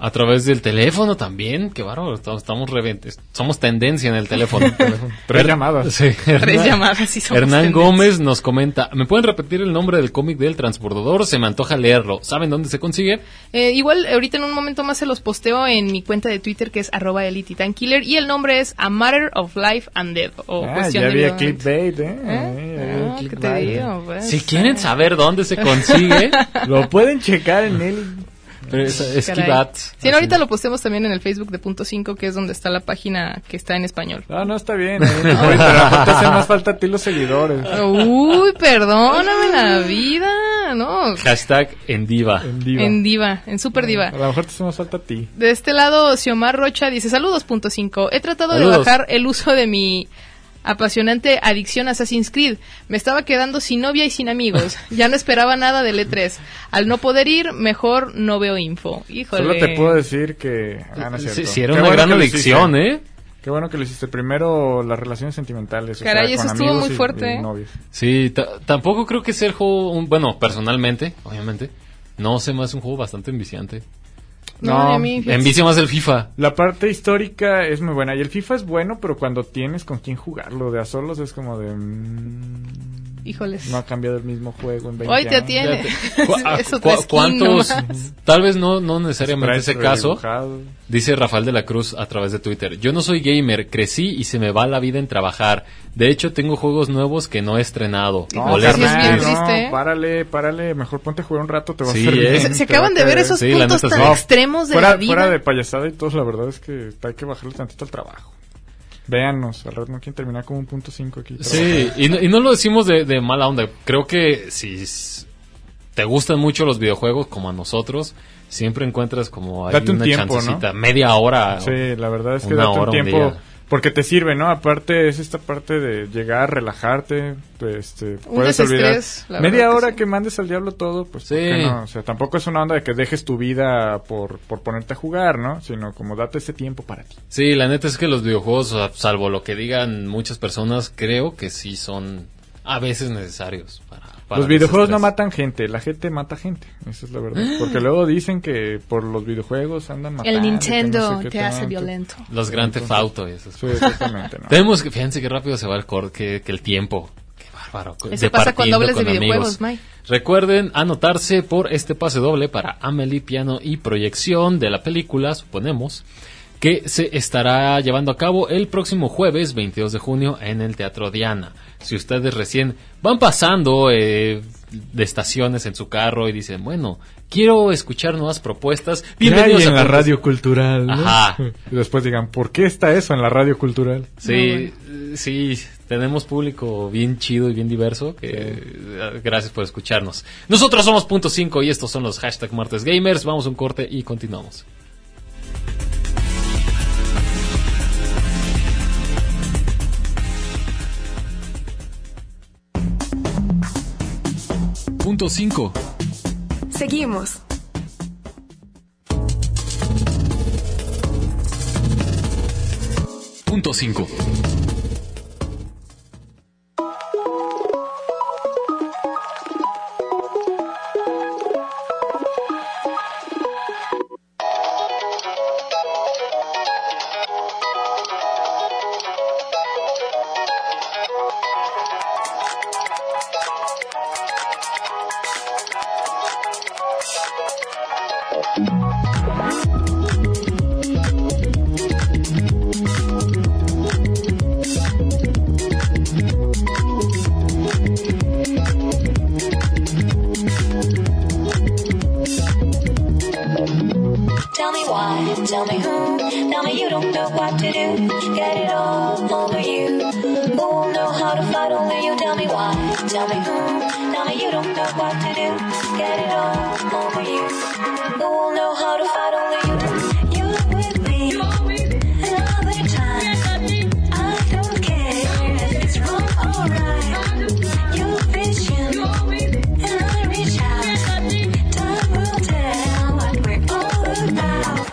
A través del teléfono también, qué bárbaro, estamos, estamos reventes, somos tendencia en el teléfono. Tres llamadas. Sí, Tres Hernán, llamadas, sí somos Hernán tendencia. Gómez nos comenta, ¿me pueden repetir el nombre del cómic del Transbordador? Se me antoja leerlo. ¿Saben dónde se consigue? Eh, igual, ahorita en un momento más se los posteo en mi cuenta de Twitter, que es arroba elititan-killer, y el nombre es A Matter of Life and Death, o Ah, cuestión ya de había vida. clickbait, ¿eh? ¿Eh? Eh, ya había Ah, ¿qué te clickbait, ¿eh? digo? Pues, Si quieren eh. saber dónde se consigue, Lo pueden checar en él. pero es, es Caray. Kibat. Sí, no, ahorita lo postemos también en el Facebook de Punto cinco, que es donde está la página que está en español. No, no, está bien. Eh. Ahorita la foto hace más falta a ti los seguidores. Uy, perdóname la vida, ¿no? Hashtag en diva. En diva. En diva, en super diva. A lo mejor te hace más falta a ti. De este lado, Xiomar Rocha dice, saludos, Punto cinco. He tratado Saludos. de bajar el uso de mi apasionante adicción a Assassin's Creed. Me estaba quedando sin novia y sin amigos. Ya no esperaba nada del E tres. Al no poder ir, mejor no veo info. Híjole. Solo te puedo decir que... Ah, no es cierto. Sí, sí, era Qué una bueno gran que lo adicción, hiciste. ¿eh? Qué bueno que lo hiciste. Primero las relaciones sentimentales. o Caray, sea, eso con estuvo amigos muy y- fuerte, y ¿eh? novios. Sí, ta- tampoco creo que sea el juego, un- bueno, personalmente, obviamente, no se me hace un juego bastante enviciante. No, No, y a mí, fíjate. Envicia más el FIFA. La parte histórica es muy buena. Y el FIFA es bueno, pero cuando tienes con quién jugarlo. De a solos es como de... mm, Híjoles. no ha cambiado el mismo juego en veinte Hoy te años. atiene. Cu- ah, Es otra cu- skin ¿Cuántos? nomás. Tal vez no, no necesariamente ese Sprites caso. redibujados. Dice Rafael de la Cruz a través de Twitter. Yo no soy gamer, crecí y se me va la vida en trabajar. De hecho, tengo juegos nuevos que no he estrenado. No, Oler sí es mis bien pies. triste, ¿eh? no, párale, párale. Mejor ponte a jugar un rato, te va Sí, a hacer ¿eh? bien. Se, se te va acaban a de ver caer. esos Sí, la puntos neta tan sí. extremos de fuera, la vida. fuera de payasada y todo, la verdad es que hay que bajarle tantito al trabajo. Véanos, al rato no quieren terminar como un punto cinco aquí. Sí, y no, y no lo decimos de, de mala onda. Creo que si s- te gustan mucho los videojuegos como a nosotros, siempre encuentras como ahí Date un una tiempo, chancecita, media hora. Sí, la verdad es que Una date hora, un un tiempo día. porque te sirve, ¿no? Aparte es esta parte de llegar, relajarte, este, Un puedes olvidar. desestrés, la Media verdad que hora sí. que mandes al diablo todo, pues ¿por Sí. qué no? O sea, tampoco es una onda de que dejes tu vida por, por ponerte a jugar, ¿no? Sino como date ese tiempo para ti. Sí, la neta es que los videojuegos, o sea, salvo lo que digan muchas personas, creo que sí son a veces necesarios para, para Los videojuegos no desestrés. matan gente, la gente mata gente, esa es la verdad. Porque luego dicen que por los videojuegos andan matando. El que no Nintendo sé qué te hace tanto. violento. Los Grand Theft Auto y esos. Sí, exactamente, ¿no? Tenemos que, fíjense qué rápido se va el cor, que, que el tiempo. Qué bárbaro. Eso pasa cuando hablas de videojuegos, Mike. Recuerden anotarse por este pase doble para Amelie, piano y proyección de la película, suponemos, que se estará llevando a cabo el próximo jueves veintidós de junio en el Teatro Diana. Si ustedes recién van pasando eh, de estaciones en su carro y dicen, bueno, quiero escuchar nuevas propuestas, bienvenidos ¿Qué hay en a la Puntos- radio cultural, ¿no? Ajá. Y después digan, ¿por qué está eso en la radio cultural? Sí, eh, sí, tenemos público bien chido y bien diverso. Que, eh, Gracias por escucharnos. Nosotros somos Punto cinco y estos son los hashtag Martes Gamers. Vamos a un corte y continuamos. Punto cinco. Seguimos. Punto cinco. Tell me why, tell me who, tell me you don't know what to do. Get it all over you. Who will know how to fight? Only you. Tell me why, tell me who, tell me you don't know what to do. Get it all over you. Who will know how to fight? Only you. You're with me another time. I don't care if it's wrong or right. Your vision and I reach out. Time will tell what we're all about.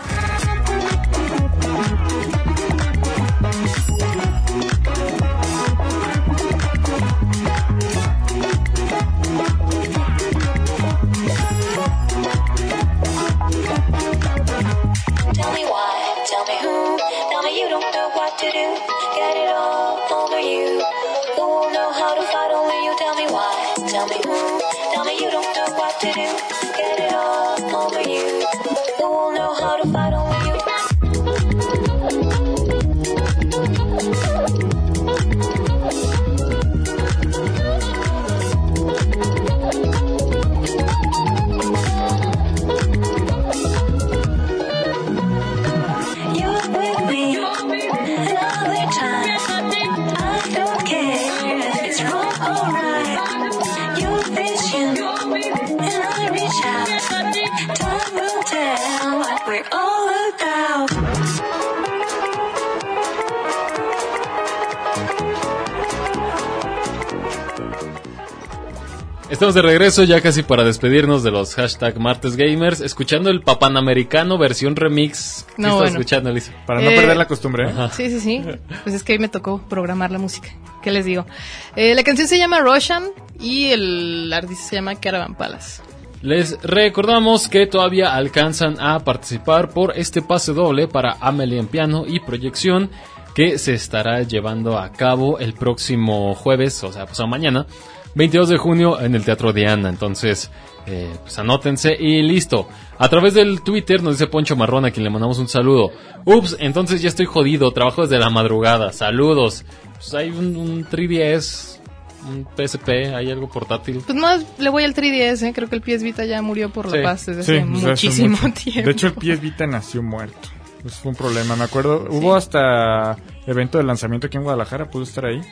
Estamos de regreso ya casi para despedirnos de los hashtag Martes Gamers, escuchando el Papanamericano versión remix. ¿Qué No, estás bueno. escuchando, Elisa? Para no Eh, perder la costumbre, ¿eh? Ajá. Sí, sí, sí. Pues es que hoy me tocó programar la música. ¿Qué les digo? Eh, la canción se llama Roshan y el artista se llama Caravan Palace. Les recordamos que todavía alcanzan a participar por este pase doble para Amelie en piano y proyección que se estará llevando a cabo el próximo jueves, o sea, pues mañana, veintidós de junio en el Teatro Diana. Entonces, eh, pues anótense y listo. A través del Twitter nos dice Poncho Marrón, a quien le mandamos un saludo. Ups, entonces ya estoy jodido, trabajo desde la madrugada. Saludos. Pues hay un, un tres D S, un P S P, hay algo portátil. Pues más le voy al tres D S, ¿eh? Creo que el P S Vita ya murió por Sí. la paz desde Sí, hace desde hace muchísimo mucho. tiempo. De hecho, el P S Vita nació muerto. Eso fue un problema. Me acuerdo, hubo hasta evento de lanzamiento aquí en Guadalajara, pude estar ahí.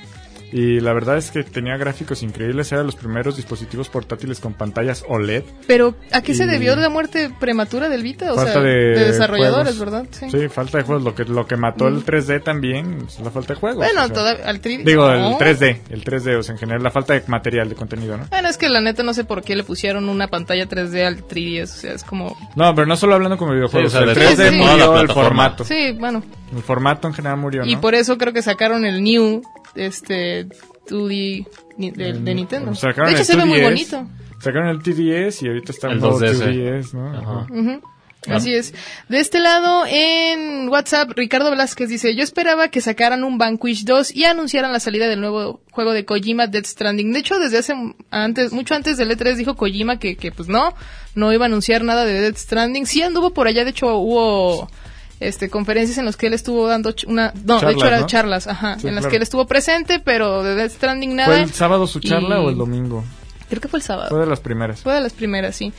Y la verdad es que tenía gráficos increíbles. Eran los primeros dispositivos portátiles con pantallas O L E D. Pero, ¿a qué se Y- debió la muerte prematura del Vita? O Falta sea, de desarrolladores, juegos. ¿verdad? Sí. Sí, falta de juegos. Lo que, lo que mató el tres D también es la falta de juegos. Bueno, o sea. toda, al tres D. Digo, no. el tres D, el tres D, o sea, en general, la falta de material, de contenido, ¿no? Bueno, es que la neta no sé por qué le pusieron una pantalla tres D al tres D S. O sea, es como... No, pero no solo hablando como videojuegos, Sí, o sea, el de tres D todo- sí, sí. murió toda la el plataforma. formato. Sí, bueno. El formato en general murió, ¿no? Y por eso creo que sacaron el New, este, dos D ni- de, de Nintendo. Sacaron De hecho, el se ve muy dos D S, bonito. Sacaron el T D S y ahorita está El un nuevo dos D S. dos D S, ¿no? Ajá. Ujú. Así es. De este lado, en WhatsApp, Ricardo Velázquez dice: yo esperaba que sacaran un Vanquish dos y anunciaran la salida del nuevo juego de Kojima, Death Stranding. De hecho, desde hace antes, mucho antes del E tres dijo Kojima que, que pues no, no iba a anunciar nada de Death Stranding. Sí anduvo por allá, de hecho hubo este conferencias en las que él estuvo dando ch- una, no, de Charlas, hecho eran ¿no? charlas, ajá, Sí, en las claro. que él estuvo presente, pero de Death Stranding nada. ¿Fue el sábado su charla Y- o el domingo? Creo que fue el sábado. Fue de las primeras. Fue de las primeras, sí.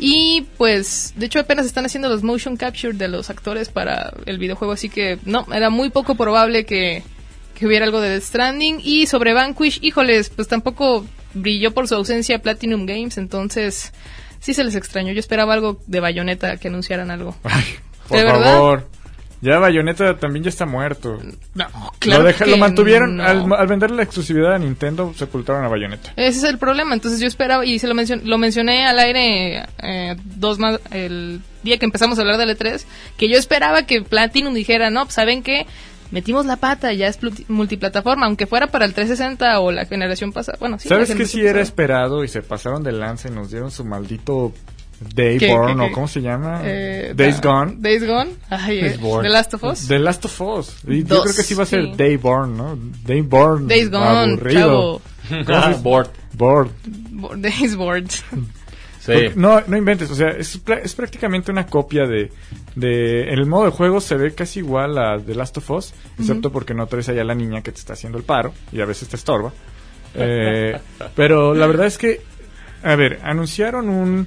Y pues, de hecho apenas están haciendo los motion capture de los actores para el videojuego, así que no, era muy poco probable que, que hubiera algo de Death Stranding. Y sobre Vanquish, híjoles, pues tampoco brilló por su ausencia Platinum Games, entonces sí se les extrañó. Yo esperaba algo de Bayonetta, que anunciaran algo. Ay, por ¿De verdad? favor. Ya Bayonetta también ya está muerto. No, claro lo, deja- que lo mantuvieron, no. al, al vender la exclusividad a Nintendo, sepultaron a Bayonetta. Ese es el problema, entonces yo esperaba, y se lo, mencion- lo mencioné al aire eh, dos más, el día que empezamos a hablar del E tres, que yo esperaba que Platinum dijera, no, pues ¿saben qué? Metimos la pata, ya es plut- multiplataforma, aunque fuera para el trescientos sesenta o la generación pasada. Bueno, sí, ¿Sabes la qué generación sí era pasada. esperado y se pasaron de lanza y nos dieron su maldito Day ¿Qué, Born qué, o qué? cómo se llama? Eh, Days da- Gone. Days Gone. Ay, eh, Days Born. The Last of Us. The Last of Us. Y yo Dos, creo que sí va a ser sí. Day Born, ¿no? Day Born. Days Gone, Aburrido. chavo. Ah, board. Bored. Bo- Days Board. Sí. Porque No, no inventes, o sea, es, prá- es prácticamente una copia de, de... En el modo de juego se ve casi igual a The Last of Us, excepto porque no traes allá a la niña que te está haciendo el paro y a veces te estorba. Eh, pero la verdad es que, a ver, anunciaron un...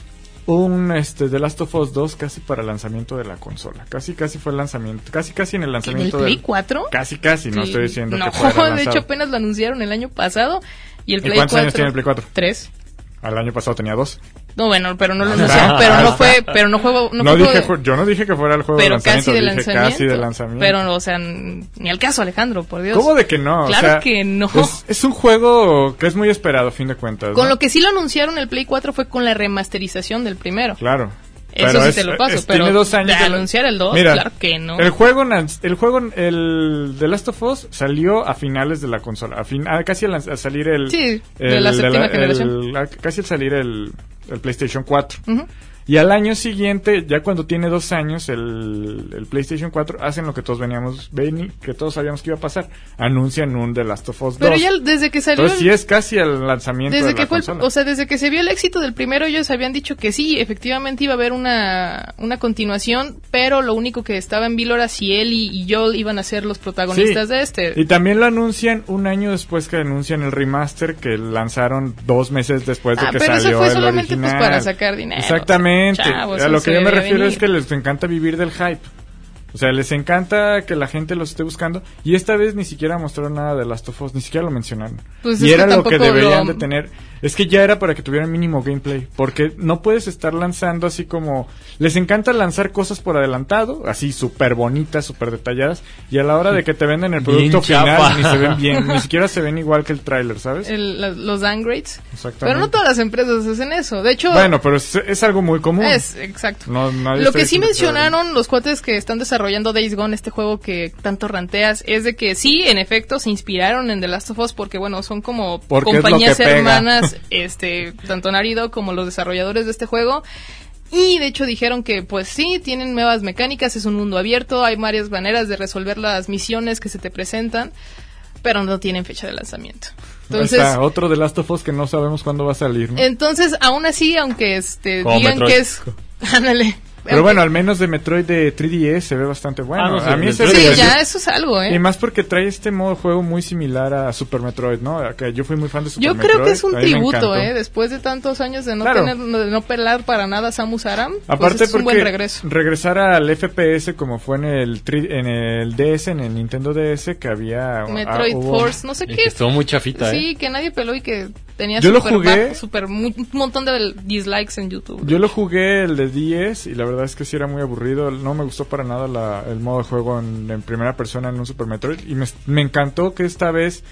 Un este The Last of Us dos casi para el lanzamiento de la consola. Casi casi fue el lanzamiento. Casi casi en el ¿En el lanzamiento Play del- cuatro? Casi casi, no Sí. estoy diciendo no, que fuera de lanzado. hecho apenas lo anunciaron el año pasado. ¿Y el ¿Y Play cuántos cuatro? años tiene el Play cuatro? Tres. Al año pasado tenía dos. No, bueno, pero no lo anunciaron, pero no fue, pero no fue, no No, fue dije, juego de- fu- yo no dije que fuera el juego pero de lanzamiento, casi de dije lanzamiento. casi de lanzamiento. Pero, o sea, n- ni al caso, Alejandro, por Dios. ¿Cómo de que no? O Claro sea, que no. Es, es un juego que es muy esperado, a fin de cuentas. Con ¿no? lo que sí lo anunciaron el Play cuatro fue con la remasterización del primero. Claro. Eso Pero sí es- te lo paso, es- pero tiene dos años de de la- anunciar el dos, Mira, claro que no. El juego, nan- el juego, el The Last of Us salió a finales de la consola, a fin, a casi al, a salir el, Sí, de el- la séptima el- generación. a- casi al salir el, el PlayStation cuatro. Ujú. Y al año siguiente, ya cuando tiene dos años, el, el PlayStation cuatro, hacen lo que todos veníamos, veni- que todos sabíamos que iba a pasar. Anuncian un The Last of Us Pero dos. ya desde que salió Entonces el- sí es casi el lanzamiento desde de que la fue el- consola. o sea, desde que se vio el éxito del primero, ellos habían dicho que sí, efectivamente iba a haber una, una continuación, pero lo único que estaba en vilo era si él y, y Joel iban a ser los protagonistas Sí. de este. Y también lo anuncian un año después que anuncian el remaster que lanzaron dos meses después de Ah, que pero eso salió fue el solamente, pues, original. para sacar dinero. Exactamente. Chavos, a lo eso que yo se me debía refiero venir. es que les encanta vivir del hype. O sea, les encanta que la gente los esté buscando. Y esta vez ni siquiera mostraron nada de Last of Us, ni siquiera lo mencionaron. Pues y es era que lo que tampoco deberían lo- de tener. Es que ya era para que tuvieran mínimo gameplay. Porque no puedes estar lanzando así como... Les encanta lanzar cosas por adelantado, así súper bonitas, súper detalladas. Y a la hora de que te venden el Bien producto chafa. final, ni se ven bien. Ni siquiera se ven igual que el tráiler, ¿sabes? El- la- los downgrades. Exactamente. Pero no todas las empresas hacen eso. De hecho, Bueno, pero es, es algo muy común. es exacto. No, nadie Lo está que sí diciendo sea- mencionaron los cuates que están desarrollando Days Gone, este juego que tanto ranteas, es de que sí, en efecto, se inspiraron en The Last of Us porque, bueno, son como Porque es lo compañías que pega. hermanas, este, tanto Naughty Dog como los desarrolladores de este juego. Y de hecho dijeron que, pues sí, tienen nuevas mecánicas, es un mundo abierto, hay varias maneras de resolver las misiones que se te presentan, pero no tienen fecha de lanzamiento. Entonces, Ahí está, otro de Last of Us que no sabemos cuándo va a salir, ¿no? entonces aún así, aunque este Como digan Metroid. que es... Ándale. Pero bueno, al menos de Metroid de tres D S se ve bastante bueno. Ah, no, sí, a mí ese Metroid Sí, Metroid. ya, eso es algo, ¿eh? Y más porque trae este modo de juego muy similar a Super Metroid, ¿no? Que yo fui muy fan de Super Yo Metroid. creo que es un a mí me tributo, encantó. ¿eh? Después de tantos años de no Claro. tener, de no pelar para nada a Samus Aran, Aparte pues es un porque buen regreso. regresar al F P S como fue en el tri- en el D S, en el Nintendo D S, que había... Metroid ah, hubo- Force, no sé Y que qué. estuvo muy chafita, ¿eh? Sí, que nadie peló y que tenía Yo lo super jugué. bajo, super, muy- un montón de dislikes en YouTube. Yo lo jugué el de diez y la verdad es que sí era muy aburrido. No me gustó para nada la- el modo de juego en, en primera persona en un Super Metroid. Y me, me encantó que esta vez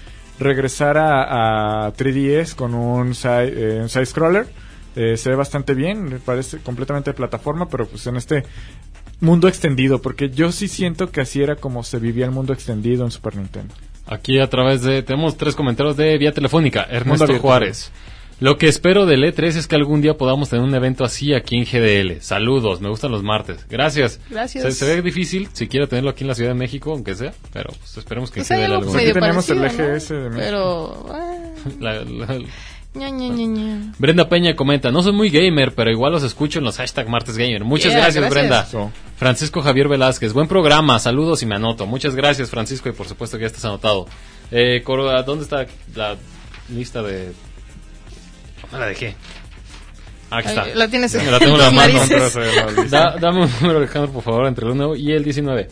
regresara a tres D S con un side, eh, un side scroller. Eh, se ve bastante bien, me parece completamente de plataforma, pero pues en este mundo extendido. Porque yo sí siento que así era como se vivía el mundo extendido en Super Nintendo. Aquí a través de... Tenemos tres comentarios de vía telefónica. Ernesto abierto. Juárez. Lo que espero del E tres es que algún día podamos tener un evento así aquí en G D L. Saludos, me gustan los martes. Gracias. Gracias. Se, se ve difícil, si quiera tenerlo aquí en la Ciudad de México, aunque sea, pero pues, esperemos que Pues en hay G D L algo algún Aquí medio tenemos el parecido, E G ¿no? S de México. Pero... ah, La- la- ña, ña, ña, ña. Brenda Peña comenta, no soy muy gamer, pero igual los escucho en los hashtag martes gamer. Muchas Yeah, gracias, gracias. Brenda. Eso. Francisco Javier Velázquez, buen programa, saludos y me anoto. Muchas gracias, Francisco, y por supuesto que ya estás anotado. Eh, Coro, ¿dónde está la lista de...? ¿Dónde la dejé? Aquí está. Ahí, la tienes en La tengo en la tus mano. narices. Da- dame un número, Alejandro, por favor, entre el uno y el diecinueve.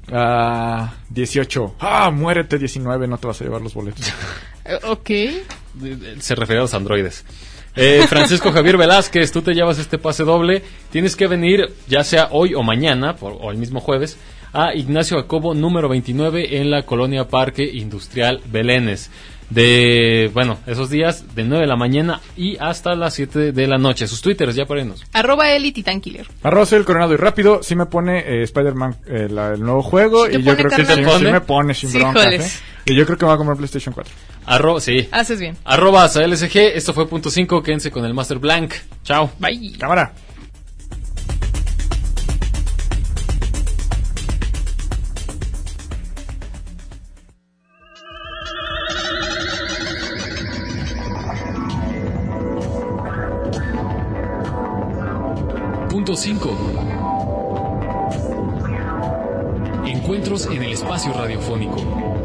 Ah, dieciocho. Ah, muérete diecinueve, no te vas a llevar los boletos. Eh, Ok. Se refiere a los androides. Eh, Francisco Javier Velázquez, tú te llevas este pase doble. Tienes que venir, ya sea hoy o mañana, por, o el mismo jueves, a Ignacio Jacobo número veintinueve en la colonia Parque Industrial Belénes. De, bueno, esos días de nueve de la mañana y hasta las siete de la noche. Sus twitters, ya por ahí nos. Arroba Eli Titan Killer. Arroba soy el Coronado y rápido, sí me pone eh, Spider-Man eh, la- el nuevo juego ¿Sí te y yo pone, creo que sí, carnal? sí me pone sin Sí, broncas, joles. ¿eh? Y yo creo que me va a comprar PlayStation cuatro. Arro, sí. Haces bien. Arroba A L S G, esto fue punto cinco, quédense con el Master Blank. Chao. Bye. Cámara. Punto cinco. Encuentros en el espacio radiofónico.